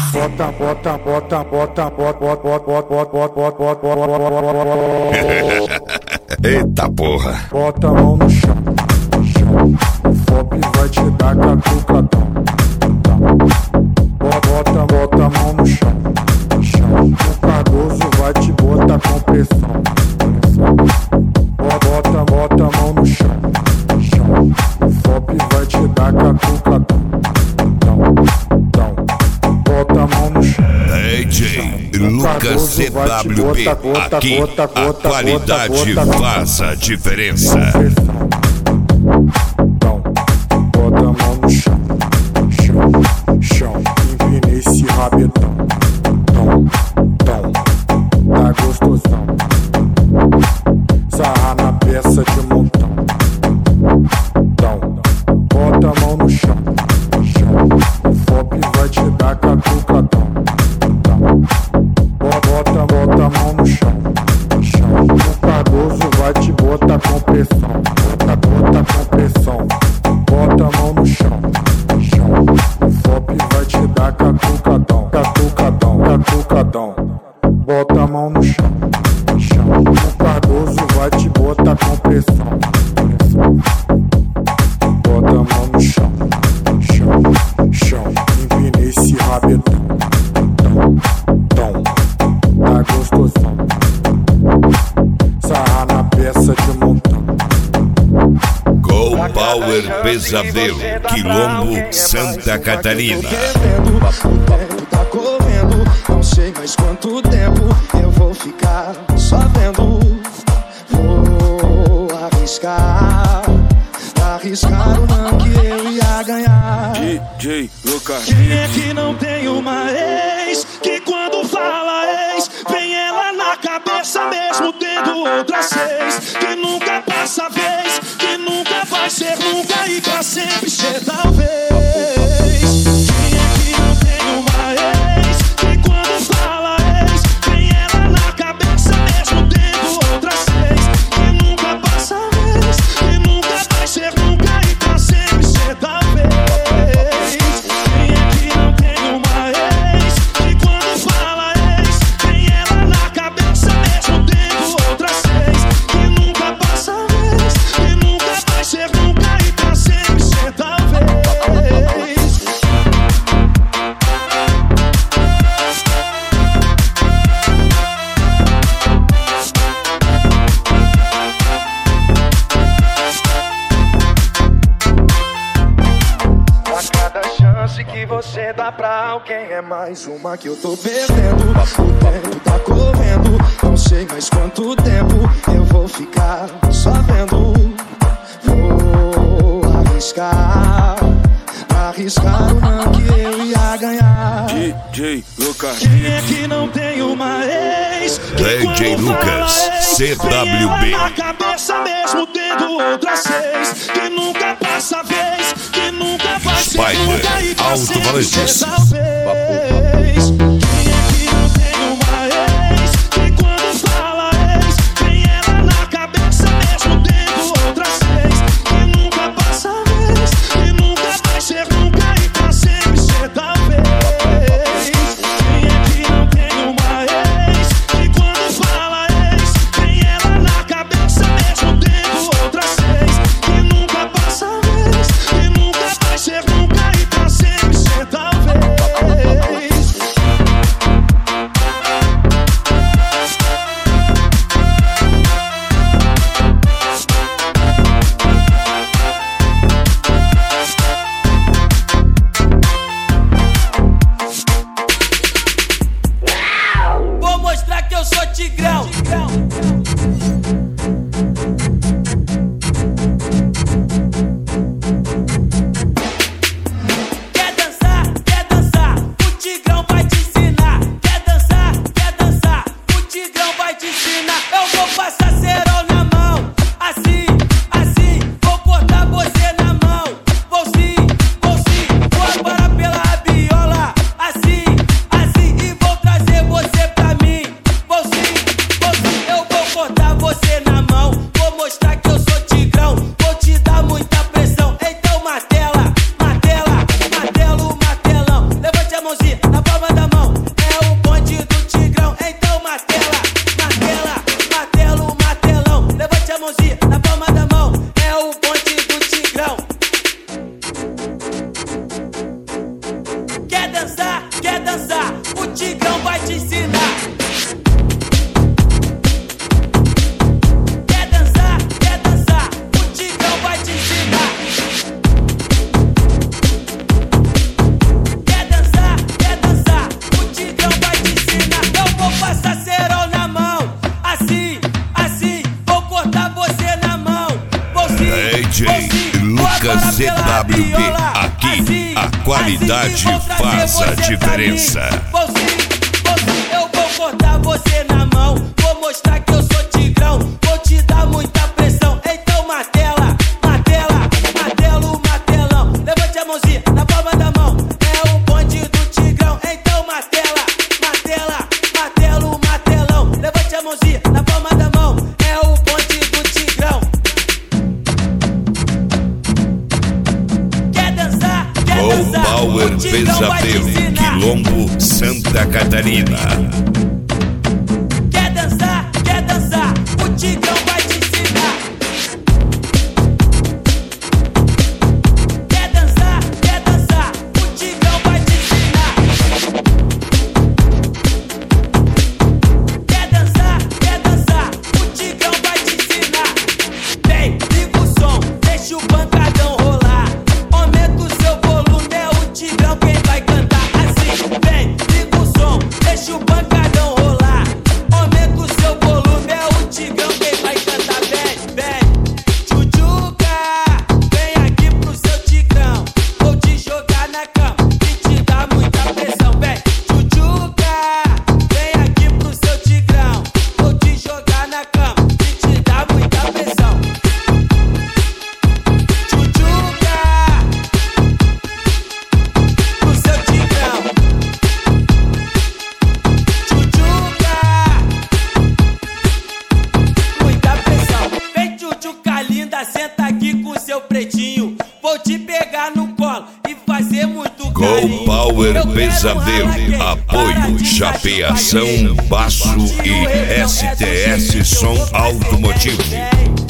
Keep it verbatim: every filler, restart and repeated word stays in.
Bota, bota, bota, bota, bota, bota, bota, bota, bota, bota. Eita porra. Bota a mão no chão, chão. O Fop vai te dar catucadão. Bota, bota a mão no chão, chão. O Cardoso vai te botar com pressão. Bota, bota a mão no chão, chão. O Fop vai te dar catucadão. Bota a mão no chão. D J Lucas C W B. Aqui a qualidade faz a diferença. Bota a mão no chão, chão, chão. Empina esse rabetão. Tom, tom, tá gostosão. Sarra na peça de montão. Tom, bota a mão no chão, chão. O Fop vai te dar catucadão. Bota, bota a mão no chão, chão. O Cardoso vai te botar com pressão. Bota, bota com pressão. Bota a mão no chão, chão. O Fop vai te dar catucadão. Catucadão, catucadão. Bota a mão no chão, chão. O Cardoso vai te botar com pressão. Bota a mão no chão, chão, chão. Empina esse rabetão. Tom, tom, tá gostosão. Sarra na peça de montão. Go Power Pesadelo, Quilombo, Santa Catarina. O tempo tá correndo, não sei mais quanto tempo eu vou ficar só vendo. Vou arriscar, arriscar o não que eu ia ganhar. D J Lucas. Quem é que não tem uma ex que quando fala ex vem ela na cabeça mesmo tendo outras seis? Que nunca passa vez, que nunca vai ser nunca e pra sempre ser talvez. Quem é que não tem uma ex que quando fala ex vem ela na cabeça mesmo tendo outras seis? Que nunca passa vez, que nunca vai ser nunca e pra sempre ser talvez. Quem é que não tem uma ex que quando fala ex vem ela na cabeça mesmo tendo outras seis? Que nunca passa vez, que nunca vai ser nunca e pra sempre ser talvez. A cada chance que você dá pra alguém é mais uma que eu tô perdendo. O tempo tá correndo, não sei mais quanto tempo eu vou ficar só vendo. Vou arriscar, arriscar o não que eu ia ganhar. D J Lucas. Quem é que não tem uma ex que D J quando Lucas, fala ex, C W B. vem ela na cabeça mesmo tendo outras seis? Que nunca passa vez, que nunca vai ser Spider, nunca e pra Alto sempre Valentis. ser talvez. Quem é que não tem uma ex que quando fala ex vem ela na cabeça mesmo tendo outras seis? Que nunca passa vez, que nunca vai ser nunca e pra sempre ser talvez. Quem é que não tem uma ex que quando fala ex vem ela na cabeça mesmo tendo outras seis? Que nunca passa vez, que nunca vai ser nunca e pra sempre ser talvez. dançar, quer dançar, o Tigrão vai te ensinar. Quer dançar, quer dançar, o Tigrão vai te ensinar. Quer dançar, quer dançar, o Tigrão vai te ensinar. Eu vou passar cerol na mão, assim, assim, vou cortar você na mão. Vou sim, D J Lucas Z W P, aqui a qualidade faz a diferença. Vou sim, vou sim, eu vou cortar você na mão. Vou mostrar que eu sou Tigrão, vou te dar muita pressão. Então martela, martela, martelo, martelão. Levante a mãozinha na palma da mão, é o bonde do Tigrão. Então martela, martela, martelo, martelão. Levante a mãozinha na palma da mão, é o bonde do Tigrão. Quer dançar, quer Com dançar, Power o Tigrão vai te Pesadelo, ensinar. Quilombo, Santa Catarina. Quer dançar, quer dançar, o Tigrão vai te ensinar. Quer dançar, quer dançar, o Tigrão vai te ensinar. Quer dançar, quer dançar, o Tigrão vai te ensinar. Vem, liga o som, deixa o pancadão rolar. Aumenta o seu volume, é o Tigrão quem vai cantar assim. Vem, liga o som, deixa o pancadão rolar. Aumenta o seu volume, é o Tigrão quem vai cantar. Vem, vem, tchutchuca, vem aqui pro seu Tigrão. Vou te jogar na cama e te dar muita pressão. Vem, tchutchuca, vem aqui pro seu Tigrão. Vou te jogar na cama e te dar muita pressão. Tchutchuca, pro seu Tigrão. Tchutchuca, muita pressão. Vem, tchutchuca linda, senta aqui com seu pretinho. Vou te pegar no colo e fazer muito Com carinho. Power Eu quero Pesadelo, ralaquei, para apoio de Chapeação, cachorro, Baço e S T S Som Automotivo. Vem,